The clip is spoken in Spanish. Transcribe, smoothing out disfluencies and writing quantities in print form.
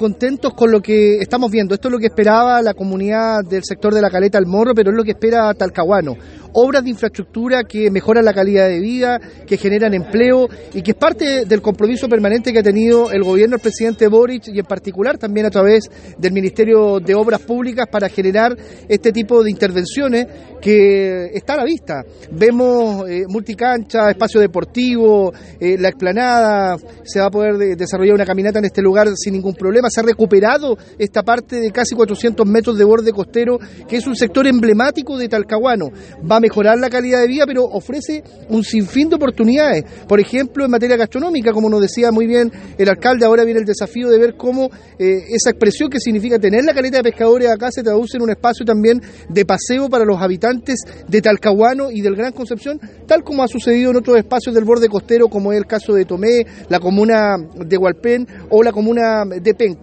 contentos con lo que estamos viendo. Esto es lo que esperaba la comunidad del sector de la Caleta del Morro, pero es lo que espera Talcahuano. Obras de infraestructura que mejoran la calidad de vida, que generan empleo y que es parte del compromiso permanente que ha tenido el gobierno del presidente Boric y en particular también a través del Ministerio de Obras Públicas para generar este tipo de intervenciones que está a la vista. Vemos multicancha, espacio deportivo, la explanada, se va a poder desarrollar una caminata en este lugar sin ningún problema. Se ha recuperado esta parte de casi 400 metros de borde costero, que es un sector emblemático de Talcahuano. Va a mejorar la calidad de vida, pero ofrece un sinfín de oportunidades. Por ejemplo, en materia gastronómica, como nos decía muy bien el alcalde, ahora viene el desafío de ver cómo esa expresión que significa tener la caleta de pescadores acá se traduce en un espacio también de paseo para los habitantes de Talcahuano y del Gran Concepción, tal como ha sucedido en otros espacios del borde costero, como es el caso de Tomé, la comuna de Hualpén o la comuna de Penco.